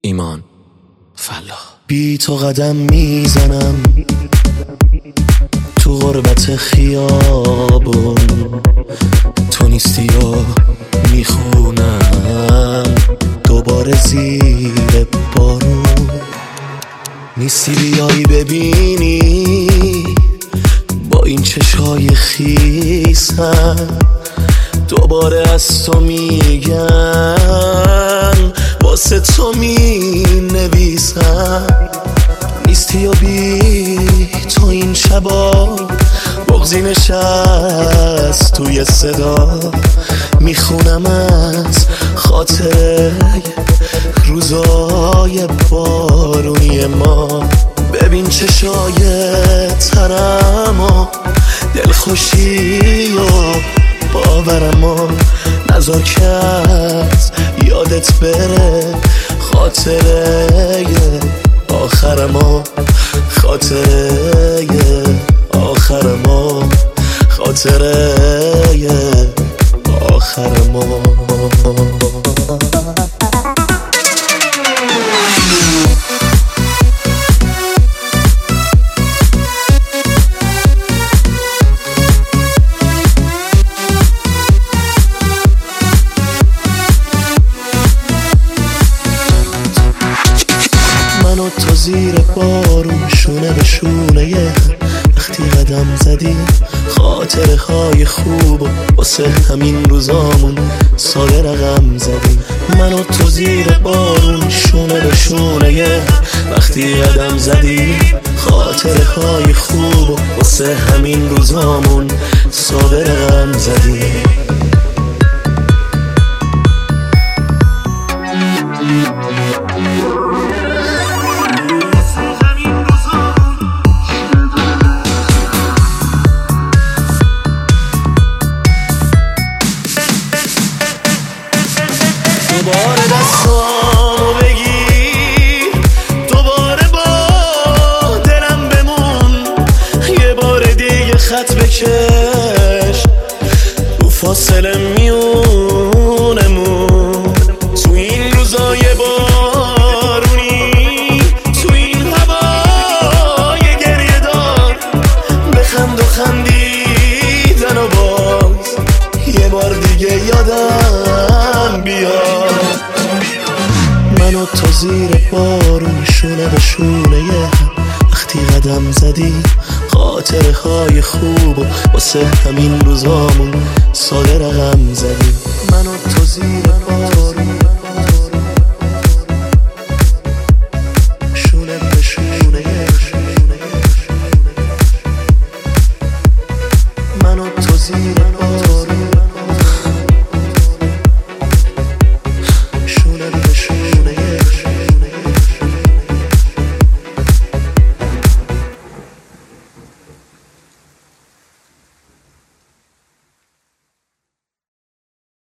ایمان فلاح. بی تو قدم میزنم تو غربت خیابون، تو نیستی و میخونم دوباره زیر بارون. نیستی بیایی ببینی با این چشای خیسم، دوباره از تو میگن واسه تو می نویسم. نیستی و بی تو این شبا بغضی نشست توی صدا، میخونم از خاطر روزای بارونی ما. ببین چشای ترم و دلخوشی و باورم نذار کرد یادت بره خاطره آخرم، خاطره آخرم، خاطره آخرم. من و تو زیر بارون شونه به شونه وقتی قدم زدیم، خاطره های خوب و واسه همین روزامون ساده رقم زدیم. من و تو زیر بارون شونه به شونه وقتی قدم زدیم، خاطره های خوب و واسه همین روزامون ساده رقم زدیم. دوباره دستامو بگیر، دوباره با دلم بمون، یه بار دیگه خط بکش رو فاصله میونمون. تو این روزای بارونی، تو این هوای گریه دار، بخند و خندیدن و باز یه بار دیگه یادم بیاد. من و تو زیر بارون شونه به شونه وقتی قدم زدیم، خاطره های خوب و واسه همین روزامون ساده رقم زدیم. من و تو زیر بارون